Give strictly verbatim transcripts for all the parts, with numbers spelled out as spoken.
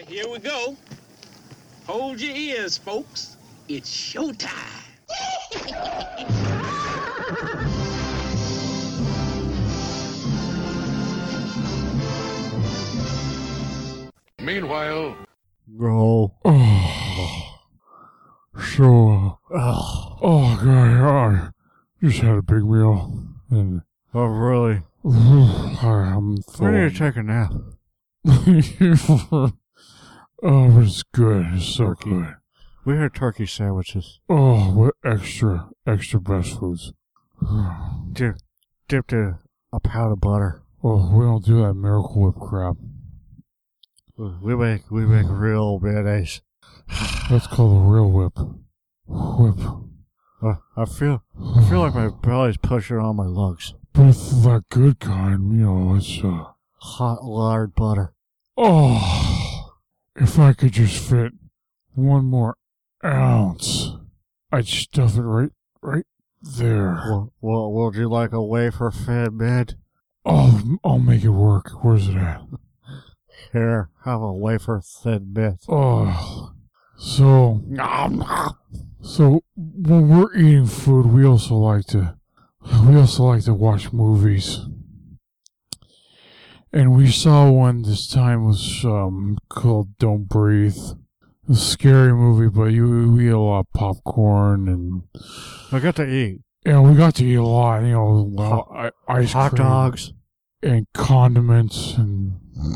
Here we go. Hold your ears, folks. It's showtime. Meanwhile... Bro. Oh. So, uh, Oh. oh, God, I just had a big meal. And Oh, really? I'm Where full. do you take a nap? Oh, it's good. It's so Turkey. good. We had turkey sandwiches. Oh, what extra, extra best foods. Dip, dipped in a pound of butter. Oh, we don't do that Miracle Whip crap. We make we make real mayonnaise. That's called a real whip. Whip. Uh, I feel I feel like my belly's pushing on my lungs. But it's that good kind, you know, it's, uh... Hot lard butter. Oh, if I could just fit one more ounce, I'd stuff it right, right there. Well, well, would you like a wafer fed mid? Oh, I'll make it work. Where's it at? Here, have a wafer thin bit. Oh, so, so when we're eating food, we also like to, we also like to watch movies. And we saw one this time was um called Don't Breathe. A scary movie, but you we ate a lot of popcorn and I got to eat. yeah, we got to eat a lot. You know, well, I, ice Hot cream dogs. and condiments and.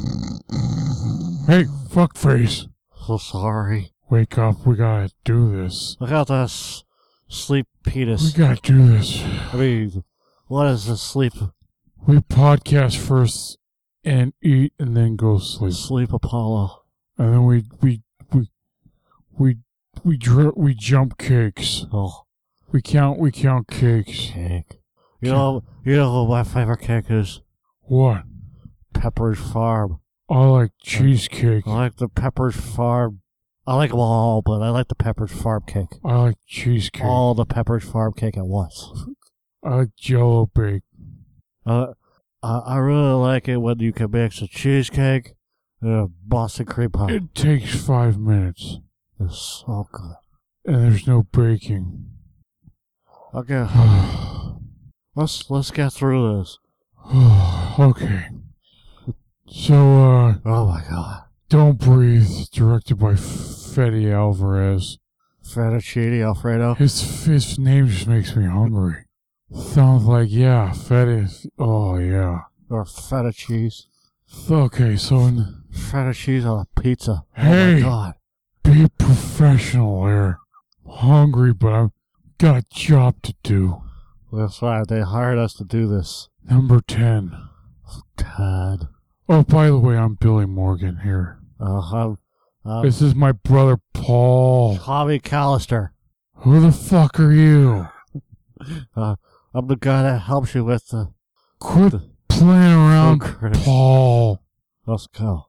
Hey, fuckface! So sorry. Wake up! We gotta do this. I got this sleep We penis. gotta do this. I mean, what is the sleep We podcast first and eat and then go sleep. sleep Apollo? And then we we we we we dri- we jump cakes. Oh, We count we count cakes. cake. You know, you know what my favorite cake is? What? Pepperidge Farm. I like cheesecake. I like the Pepperidge Farm. I like them all, but I like the Pepperidge Farm cake. I like cheesecake. All the Pepperidge Farm cake at once. I like Jello bake. Uh, I, I really like it when you can mix a cheesecake and a Boston cream pie. It takes five minutes, It's so good. and there's no baking. Okay, let's let's get through this. Okay. So, uh, Oh my god. Don't Breathe, directed by Fede Alvarez. Fettuccine Alfredo. His his name just makes me hungry. Sounds like, yeah, Fede. Oh, yeah. Or feta cheese. Okay, so in, Feta cheese on a pizza. Oh Hey. my god. be professional here. I'm hungry, but I've got a job to do. That's right, they hired us to do this. Number ten. Tad. Oh, by the way, I'm Billy Morgan here. Uh, I'm, uh, This is my brother Paul. Tommy Callister. Who the fuck are you? Uh, I'm the guy that helps you with the... Quit the playing around, film critics. Paul. Let's go.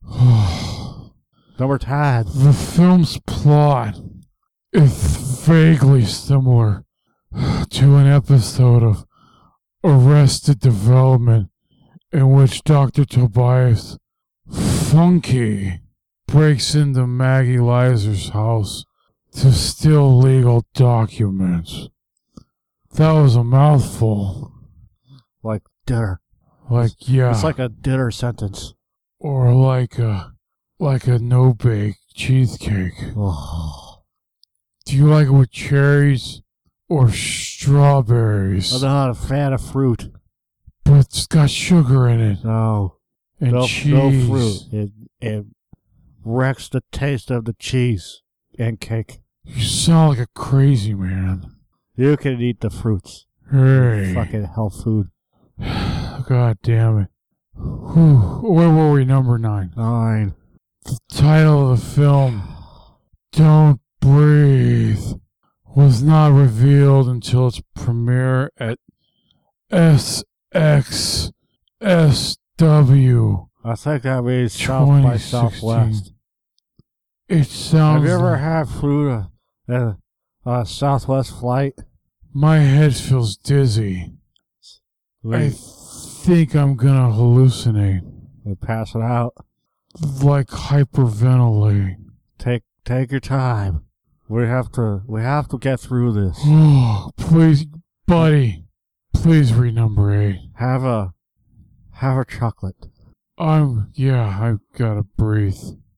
The Number ten. film's plot is vaguely similar to an episode of Arrested Development in which Doctor Tobias Funky breaks into Maggie Liser's house to steal legal documents. That was a mouthful. Like dinner. Like, yeah. It's like a dinner sentence. Or like a, like a no-bake cheesecake. Oh. Do you like it with cherries or strawberries? I'm not a fan of fruit. But it's got sugar in it. No. And no, cheese. no fruit. It, it wrecks the taste of the cheese and cake. You sound like a crazy man. You can eat the fruits. Hey. Fucking health food. God damn it. Whew. Where were we? Number nine. Nine. The title of the film, Don't Breathe, was not revealed until its premiere at S X S W I think that means South by twenty Southwest. sixteen. It sounds Have you ever like had fruit uh, uh, uh, Southwest flight? my head feels dizzy. I We, think I'm gonna hallucinate. we pass it out. like hyperventilating. Take take your time. We have to we have to get through this. Oh, please, buddy. Please read number eight. Have a have a chocolate. I'm, yeah, I've gotta breathe.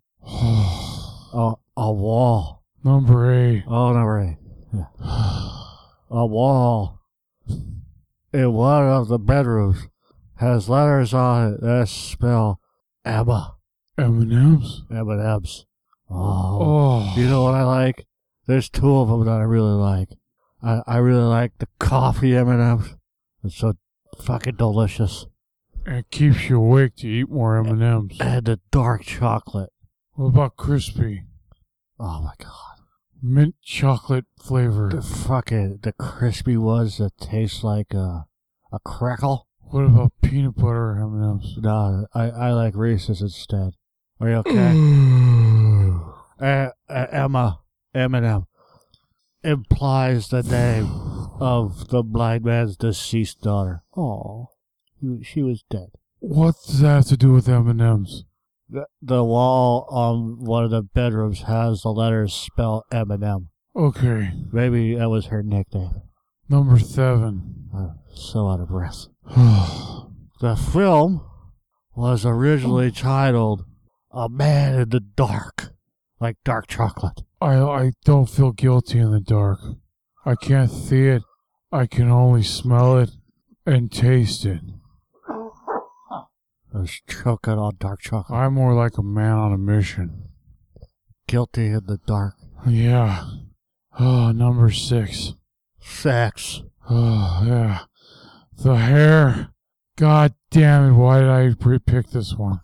A a wall. Number eight. Oh, number eight. Yeah. A wall in one of the bedrooms has letters on it that spell Emma. M and M's? M and M's. Oh. Oh. You know what I like? There's two of them that I really like. I, I really like the coffee M and M's. It's so fucking delicious. And it keeps you awake to eat more M and M's. And the dark chocolate. What about crispy? Oh my god. Mint chocolate flavor. The fucking, the crispy ones that taste like a, a crackle. What about peanut butter M and M's? No, I, I like Reese's instead. Are you okay? uh, uh, Emma, M and M, implies the name of the blind man's deceased daughter. Oh, she was dead. What does that have to do with M and M's? The, the wall on one of the bedrooms has the letters spelled M and M. Okay. Maybe that was her nickname. Number seven. I'm so out of breath. The film was originally titled A Man in the Dark, like dark chocolate. I I don't feel guilty in the dark. I can't see it. I can only smell it and taste it. I was choking on dark chocolate. I'm more like a man on a mission. Guilty in the dark. Yeah. Oh, number six. Sex. Oh, yeah. The hair. God damn it, why did I pre- pick this one?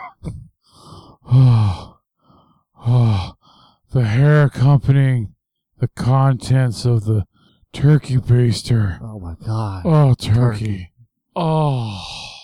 Oh, oh, the hair accompanying the contents of the turkey baster. Oh my god. Oh, turkey. Turkey. Oh.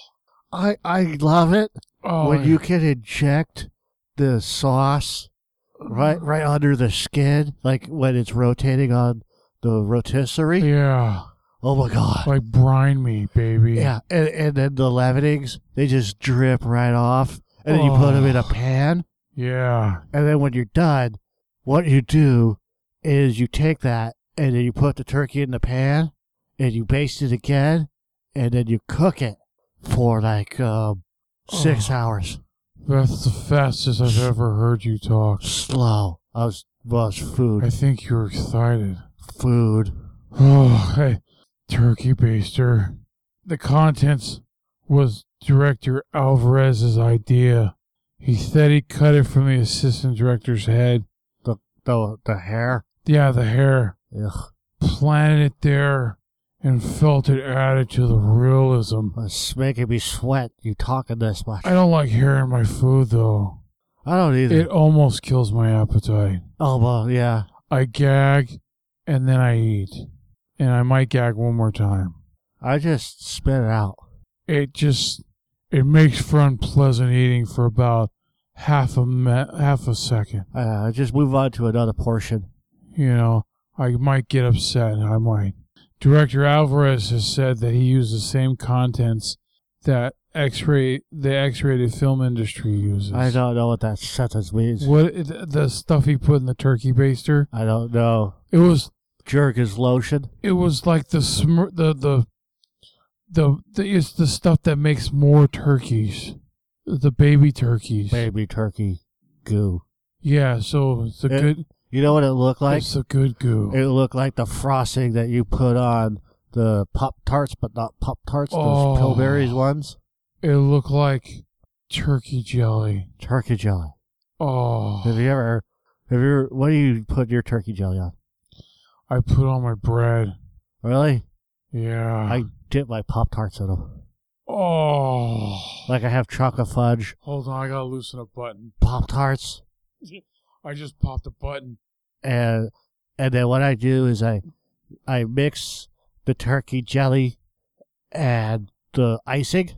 I I love it Oh, when you can inject the sauce right right under the skin, like when it's rotating on the rotisserie. Yeah. Oh my god. Like brine me, baby. Yeah, and, and then the leavenings, they just drip right off, and then you put them in a pan, Yeah. and then when you're done, what you do is you take that, and then you put the turkey in the pan, and you baste it again, and then you cook it for like um, six Oh. hours. That's the fastest I've ever heard you talk. Slow. I was, well, it's I food. think you're excited. Food. Oh, hey, turkey baster. The contents was director Alvarez's idea. He said he cut it from the assistant director's head. The, the, the hair. Yeah, the hair. Ugh. Planted it there and felt it added to the realism. It's making me sweat, you talking this much. I don't like hair in my food, though. I don't either. It almost kills my appetite. Oh, well, yeah. I gag, and then I eat. And I might gag one more time. I just spit it out. It just, it makes for unpleasant eating for about half a me- half a second. Uh, just move on to another portion. You know, I might get upset. I might. Director Alvarez has said that he used the same contents that X-ray the X-rated film industry uses. I don't know what that sentence means. What the stuff he put in the turkey baster? I don't know. It was Jerk is lotion. it was like the smir- the the the, the it's the stuff that makes more turkeys, the baby turkeys. Baby turkey goo. Yeah, so it's a It- good. You know what it looked like? It's a good goo. It looked like the frosting that you put on the Pop Tarts, but not Pop Tarts, those Oh. Pillsbury's ones. It looked like turkey jelly. Turkey jelly. Oh, Have you ever, have you ever, what do you put your turkey jelly on? I put on my bread. Really? Yeah. I dip my Pop Tarts in them. Oh. Like I have chocolate fudge, Hold on, I gotta loosen a button. Pop Tarts, I just popped a button. and and then what I do is I I mix the turkey jelly and the icing,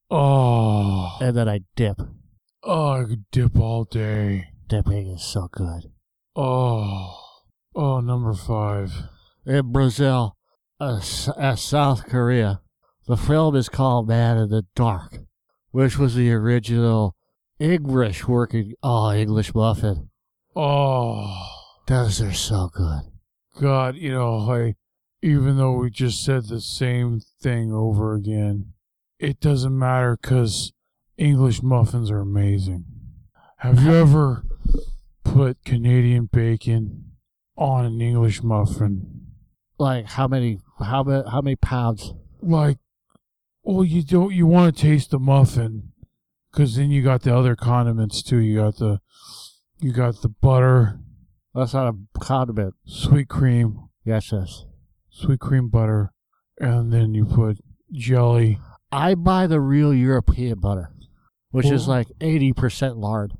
Oh. and then I dip. Oh, I could dip all day. Dipping is so good. Oh. Oh, number five. In Brazil, uh, S- uh, South Korea, the film is called Man in the Dark, which was the original English working. Oh, English muffin. Oh, Those are so good. God, you know, I, even though we just said the same thing over again, it doesn't matter because English muffins are amazing. Have you ever put Canadian bacon on an English muffin? Like how many? How many? How many pounds? Like, well, you don't. You want to taste the muffin, because then you got the other condiments too. You got the, you got the butter, That's not a condiment. sweet cream, Yes, yes. sweet cream butter, and then you put jelly. I buy the real European butter, which is Well- like eighty percent lard.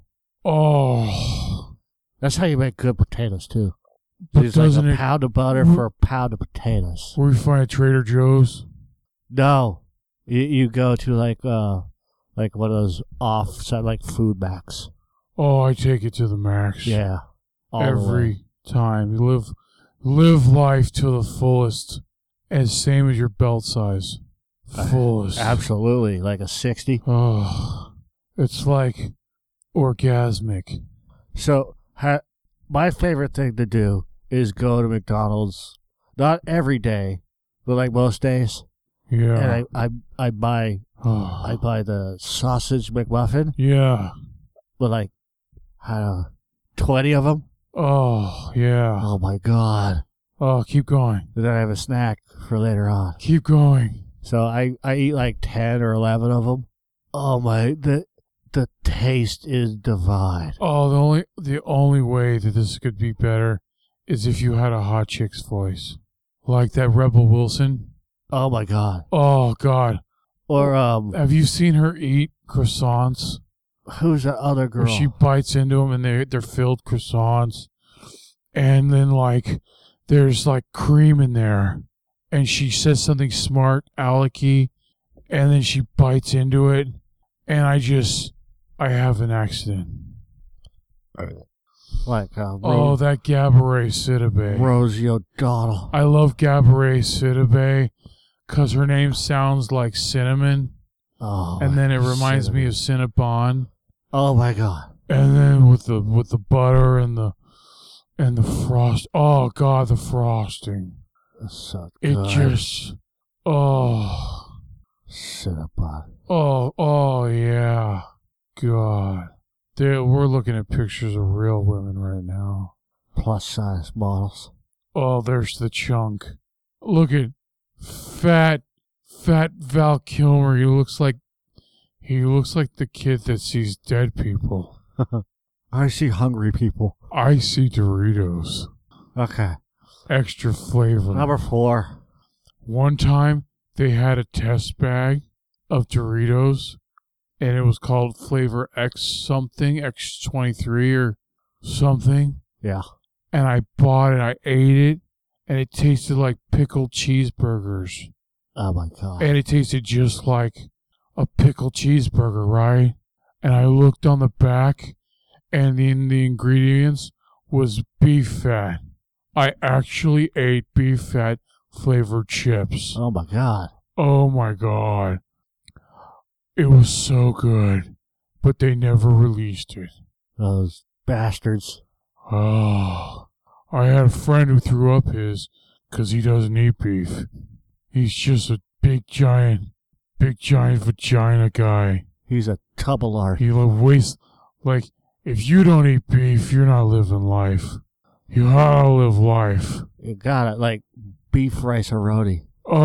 Oh, That's how you make good potatoes too. but It's like doesn't a it? pound of butter for a pound of potatoes. Where you find at Trader Joe's? No, you you go to like uh like one of those off like food backs. Oh, I take it to the max. Yeah, all the way. every time you live, live life to the fullest, as same as your belt size, fullest. Absolutely, like a sixty. Oh, it's like orgasmic. So ha- my favorite thing to do is go to McDonald's, not every day, but like most days, Yeah. and I I I buy oh. I buy the sausage McMuffin yeah. with like I don't know, twenty of them. Oh, yeah. Oh my god! Oh, keep going. And then I have a snack for later on. Keep going. So I, I eat like ten or eleven of them. Oh my, the the taste is divine. Oh, the only the only way that this could be better is if you had a hot chick's voice, like that Rebel Wilson. Oh my god. Oh God. Or um, Have you seen her eat croissants? who's the other girl? Where she bites into them and they they're filled croissants, and then like there's like cream in there, and she says something smart, alecky, and then she bites into it, and I just I have an accident. Like uh, Oh, Ro- that Gabourey Sidibe. Rosie O'Donnell. I love Gabourey Sidibe because her name sounds like cinnamon, Oh, and then it reminds cinnamon. me of Cinnabon. Oh my god. And then with the with the butter and the and the frost. Oh God, the frosting. That's so It good. just oh Cinnabon. oh oh yeah. God. There, we're looking at pictures of real women right now. Plus size models. Oh, there's the chunk. Look at fat fat Val Kilmer. He looks like he looks like the kid that sees dead people. I see hungry people. I see Doritos. Okay. Extra flavor. Number four. One time they had a test bag of Doritos, and it was called flavor X something, X twenty-three or something. Yeah. And I bought it, I ate it, and it tasted like pickled cheeseburgers. Oh my god. And it tasted just like a pickled cheeseburger, right? And I looked on the back, and in the ingredients was beef fat. I actually ate beef fat flavored chips. Oh my god. Oh my God. It was so good, but they never released it. Those bastards. Oh, I had a friend who threw up his because he doesn't eat beef. He's just a big giant, big giant vagina guy. He's a tub of lard. He like wastes, like, if you don't eat beef, you're not living life. You gotta live life. You got it. Like beef rice or roti.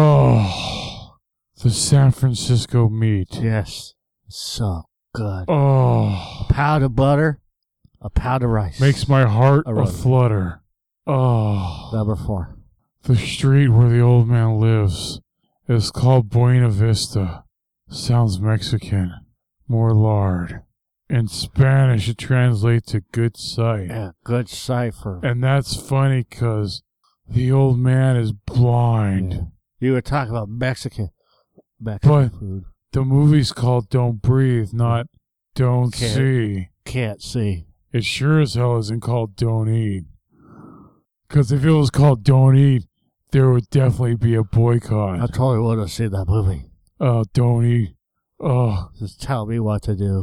Oh, the San Francisco meat. Yes. So good. Oh, A pound of butter. A pound of rice. makes my heart A a roti. flutter. Oh, Number four. the street where the old man lives is called Buena Vista. Sounds Mexican. More lard. In Spanish, it translates to good sight. Yeah, good cipher. And that's funny because the old man is blind. Yeah. You were talking about Mexican, Mexican But- food. The movie's called Don't Breathe, not Don't Can't. See. Can't see. It sure as hell isn't called Don't Eat. Because if it was called Don't Eat, there would definitely be a I boycott. totally would have seen that movie. Oh, Don't Eat. Oh, Just tell me what to do.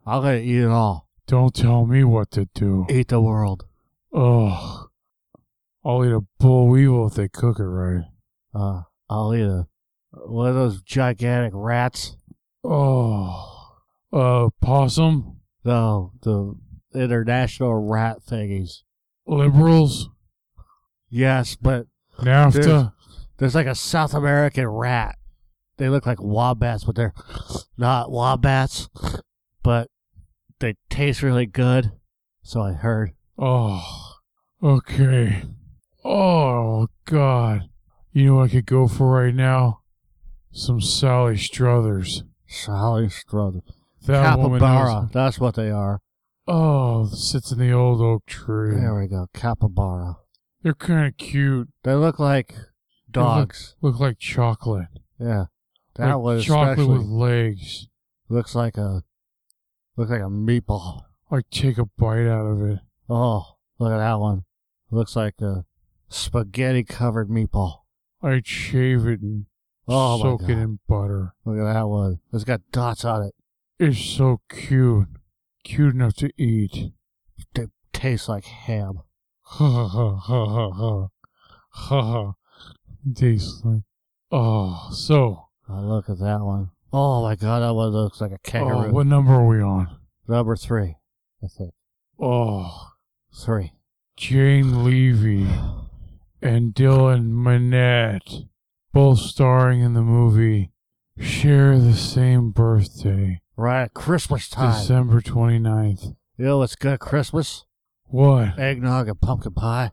I'm gonna eat it all. Don't tell me what to do. Eat the world. Oh, I'll eat a bull weevil if they cook it right. Uh, I'll eat a, one of those gigantic rats. Oh, uh, possum? No, the international rat thingies. Liberals? Yes, but NAFTA? there's, there's like a South American rat. They look like wombats, but they're not wombats. But they taste really good, so I heard. Oh, okay. Oh, God. You know what I could go for right now? Some Sally Struthers. Sally Struthers. That woman Capybara. knows- That's what they are. Oh, sits in the old oak tree. There we go. Capybara. They're kind of cute. They look like dogs. Look, look like chocolate. Yeah. That like was chocolate especially with legs. looks like a looks like a meatball. Like take a bite out of it. Oh, look at that one. Looks like a spaghetti covered meatball. I'd shave it and Oh soak my it God. in butter. Look at that one. It's got dots on it. It's so cute. Cute enough to eat. They taste like ham. Ha ha ha ha ha. Ha ha. Tastes like. Oh, so. Oh, look at that one. Oh my God, that one looks like a kangaroo. Oh, what number are we on? Number three, I think. Oh, Three. Jane Levy and Dylan Minnette, both starring in the movie, share the same birthday, Right at Christmas time. December twenty-ninth. You know what's good at Christmas? What? Eggnog and pumpkin pie.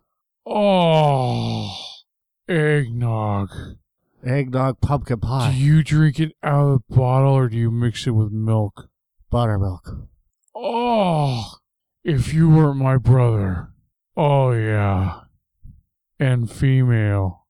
Oh, eggnog. Eggnog pumpkin Do pie. you drink it out of the bottle or do you mix it with milk? Buttermilk. Oh, if you weren't my brother. Oh, yeah. And female.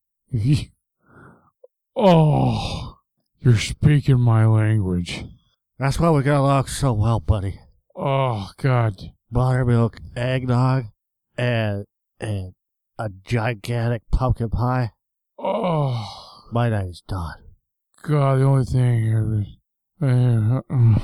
Oh, you're speaking my language. That's why we got along so well, buddy. Oh, God. Buttermilk, eggnog, and, and a gigantic pumpkin pie. Oh, My name's Don. God, the only thing here is... Uh,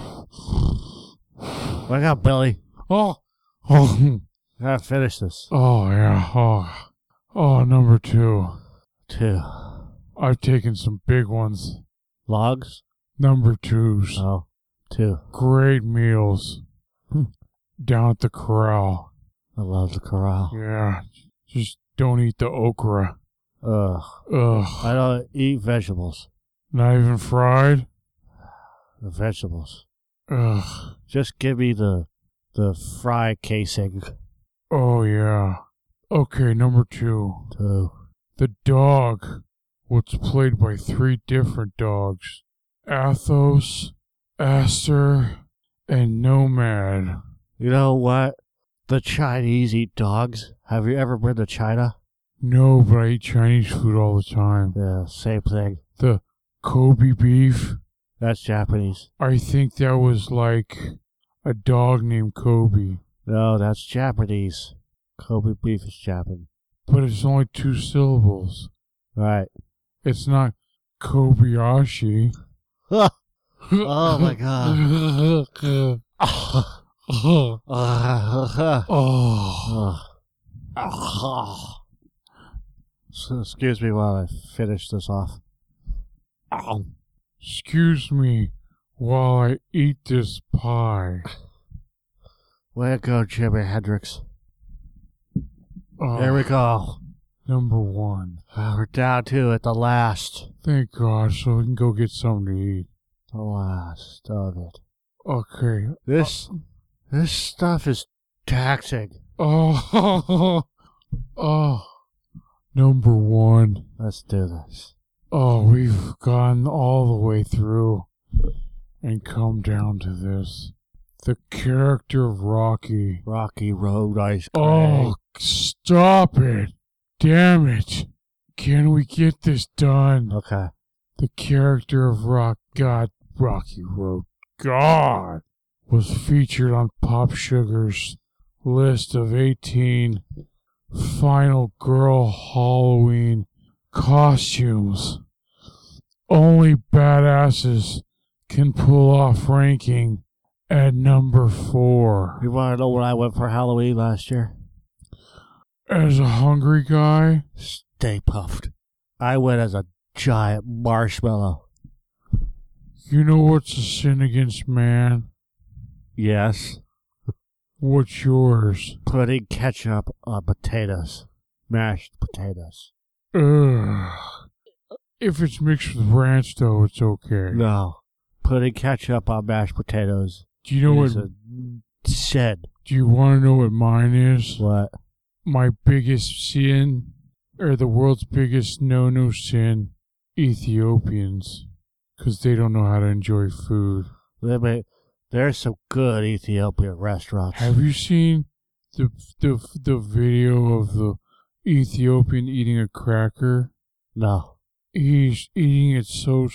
Wake up, Billy. oh, oh, I gotta finish this. oh, yeah. Oh, oh, number two. Two. I've taken some big ones. Logs? Number twos. Oh, two. Great meals. Down at the corral. I love the corral. Yeah. Just don't eat the okra. Ugh. Ugh. I don't eat vegetables. Not even fried? The vegetables. Ugh. Just give me the the fry casing. Oh, yeah. Okay, number two. Two. The dog was played by three different dogs. Athos, Aster, and Nomad. You know what? The Chinese eat dogs. Have you ever been to China? No, but I eat Chinese food all the time. Yeah, same thing. The Kobe beef. That's Japanese. I think that was like a dog named Kobe. No, that's Japanese. Kobe beef is Japanese. But it's only two syllables. Right. It's not Kobayashi. oh my God. oh. oh. So, excuse me while I finish this off. Ow. Excuse me while I eat this pie. Way to go, Jimi Hendrix. Oh, There we go. Number one. Uh, we're down to it, the last. Thank God, so we can go get something to eat. The last of it. Okay. This, this stuff is taxing. Oh, oh. Number one. Let's do this. Oh, we've gone all the way through and come down to this. The character of Rocky. Rocky Road Ice Cream. Oh, stop it. Damn it. Can we get this done? Okay. The character of Rock, God, Rocky Road, God, was featured on Pop Sugar's list of eighteen final girl Halloween costumes. Only badasses can pull off ranking At number four, You want to know what I went for Halloween last year? as a hungry guy, Stay puffed. I went as a giant marshmallow. you know what's a sin against man? Yes. What's yours? Putting ketchup on potatoes. Mashed potatoes. Ugh. If it's mixed with ranch, though, it's okay. No. Putting ketchup on mashed potatoes Do you know is what? a sin. Do you want to know what mine is? What? My biggest sin, or the world's biggest no-no sin, Ethiopians, because they don't know how to enjoy food. They may, there's some good Ethiopian restaurants. Have you seen the the the video of the Ethiopian eating a cracker? No. He's eating it so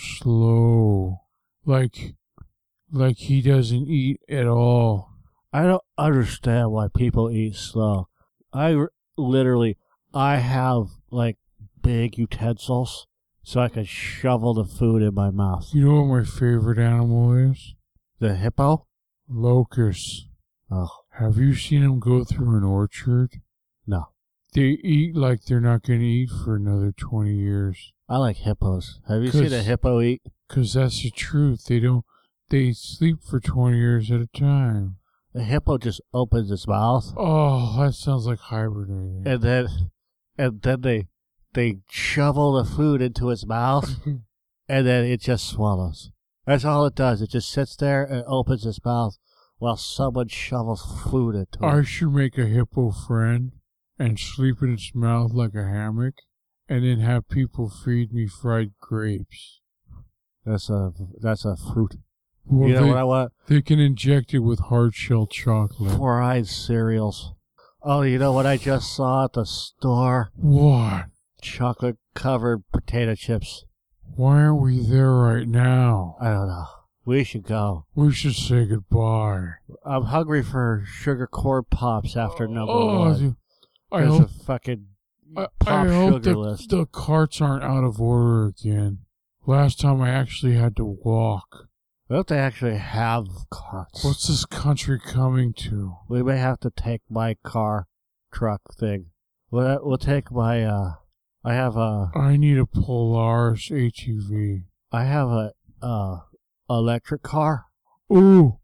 slow, like like he doesn't eat at all. I don't understand why people eat slow. I r- literally, I have like big utensils so I can shovel the food in my mouth. You know what my favorite animal is? The hippo? Locusts. Oh, Have you seen them go through an orchard? no. They eat like they're not going to eat for another twenty years. I like hippos. Have you seen a 'Cause- hippo eat? Because that's the truth. They don't, they sleep for twenty years at a time. The hippo just opens its mouth Oh, that sounds like hibernating. and then and then they they shovel the food into its mouth and then it just swallows. That's all it does. It just sits there and opens its mouth while someone shovels food into it. I should make a hippo friend and sleep in its mouth like a hammock and then have people feed me fried grapes. That's a that's a fruit. Well, You know they, what I want? they can inject it with hard shell chocolate. Four-eyed cereals. Oh, you know what I just saw at the store? What? Chocolate-covered potato chips. Why aren't we there right now? I don't know. We should go. We should say goodbye. I'm hungry for sugar corn pops after number Oh, one. dude, I There's hope, a fucking I, pop I hope sugar the, list. the carts aren't out of order again. Last time I actually had to walk. I hope they actually have carts. What's this country coming to? We may have to take my car, truck thing. We'll, we'll take my, uh, I have a, I need a Polaris H E V. I have a, uh, electric car. Ooh,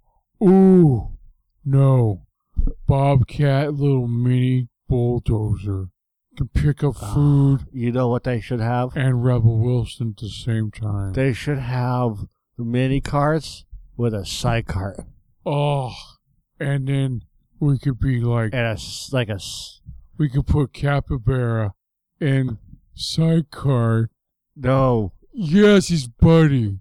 ooh, no. Bobcat, little mini bulldozer. Can pick up food You know what they should have? and Rebel Wilson at the same time. They should have mini carts with a side cart Oh, and then we could be like, and a s- like a s- we could put Capybara in sidecar. no Yes, he's buddy.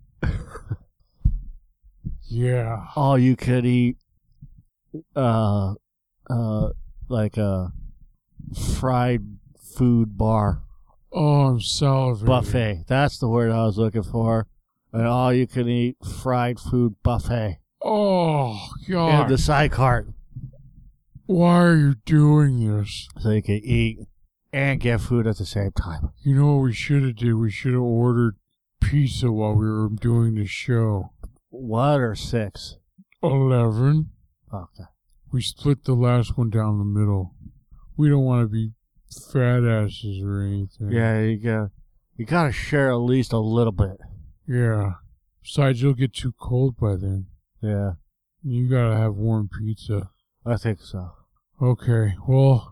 Yeah. all you could eat uh uh like a fried food bar Oh, I'm salivating. buffet. That's the word I was looking for. An all you can eat fried food buffet Oh, and God. the side cart Why are you doing this? so you can eat and get food at the same time. You know what we should have did? We should have ordered pizza while we were doing the show. One or six? Eleven. Okay. We split the last one down the middle. We don't want to be fat asses or anything. Yeah, you got you gotta share at least a little bit. Yeah. Besides, you'll get too cold by then. Yeah, You gotta have warm pizza. I think so. Okay, well,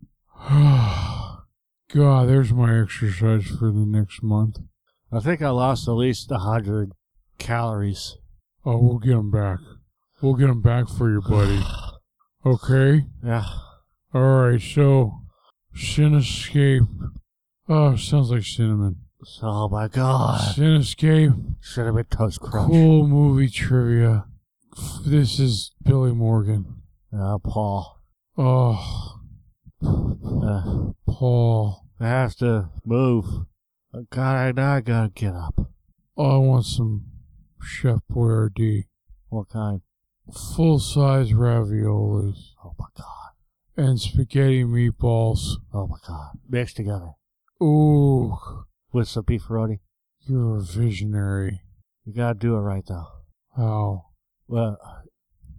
God, there's my exercise for the next month. I think I lost at least a hundred calories. Oh, we'll get them back. We'll get them back for you, buddy. Okay? Yeah. Alright, so, Cinescape. Oh, sounds like cinnamon. Oh my god. Cinescape. Cinnamon Toast Crunch. Cool movie trivia. This is Billy Morgan. Uh, Paul. Oh, Uh, Paul. I have to move. God, I know I gotta get up. Oh, I want some Chef Boyardee. What kind? Full-size raviolis. Oh my god. And spaghetti meatballs. Oh my god. Mixed together. Ooh, With some beefaroni. you're a visionary. You gotta do it right though. How? Well,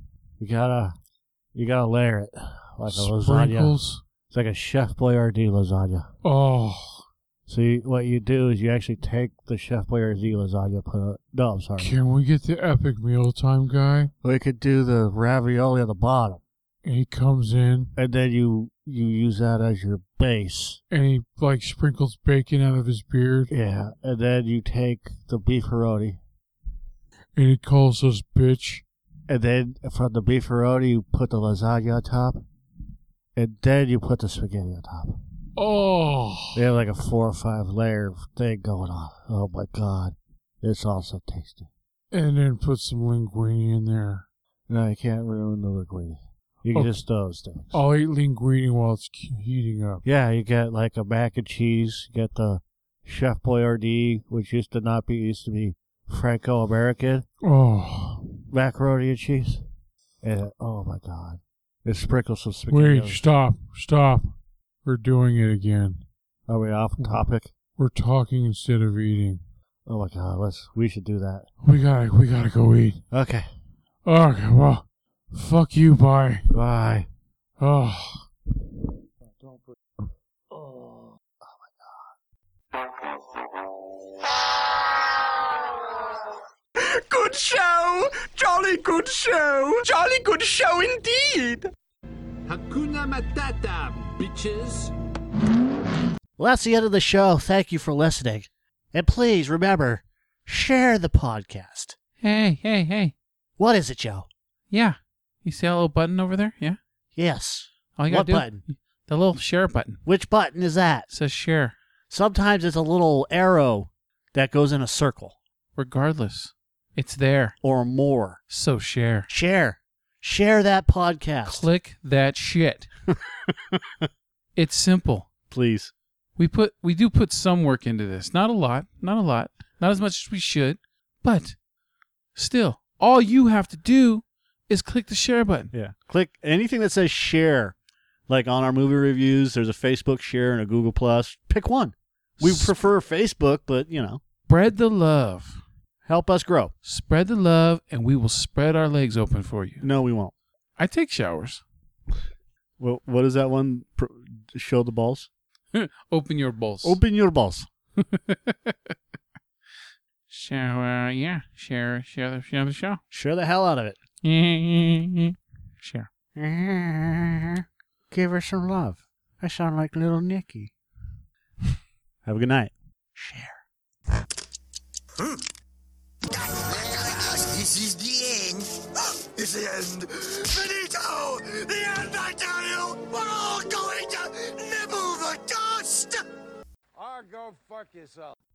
You gotta, you gotta layer it like a lasagna. Sprinkles. It's like a Chef Boyardee lasagna. Oh. So you, what you do is you actually take the Chef Boyardee lasagna, put it. No, I'm sorry. Can we get the epic mealtime guy? We could do the ravioli on the bottom, And he comes in and then you you use that as your base. and he like sprinkles bacon out of his beard. Yeah, and then you take the beefaroni, And he calls us bitch. and then from the beefaroni you put the lasagna on top, and then you put the spaghetti on top. Oh. They have like a four or five layer thing going on. Oh my god, it's also tasty. And then put some linguine in there. No, you can't ruin the linguine. You can Okay. just those things. I'll eat linguine while it's heating up. Yeah, you get like a mac and cheese. You get the Chef Boyardee, which used to not be used to be Franco-American Oh. macaroni and cheese. And oh my god, it sprinkles some spaghetti. Wait, stop. Stop. We're doing it again. Are we off topic? We're talking instead of eating. Oh my god, let's. We should do that. We gotta, we gotta go eat. Okay. Okay, well, fuck you, bye. Bye. Oh. Oh. Good show! Jolly good show! Jolly good show indeed! Hakuna Matata, bitches. Well, that's the end of the show. Thank you for listening. And please remember, share the podcast. Hey, hey, hey. What is it, Joe? Yeah. You see that little button over there? Yeah? Yes. All you What gotta do, button? The little share button. Which button is that? It says share. Sometimes it's a little arrow that goes in a circle Regardless. It's there. or more. So share. Share. Share that podcast. Click that shit. It's simple. Please. We put we do put some work into this. Not a lot. Not a lot. Not as much as we should. But still, all you have to do is click the share button. Yeah. Click anything that says share. Like on our movie reviews, there's a Facebook share and a Google Plus. Pick one. We S- prefer Facebook, but you know, Spread the love. help us grow. Spread the love, and we will spread our legs open for you. No, we won't. I take showers. Well, what is that one? Pro- show the balls. Open your balls. Open your balls. So, uh, yeah, share, share the, share the show. Share the hell out of it. Share. Give her some love. I sound like little Nicky. Have a good night. Share. This is the end. It's the end. Finito! The end, I tell you! We're all going to nibble the dust! Or go fuck yourself.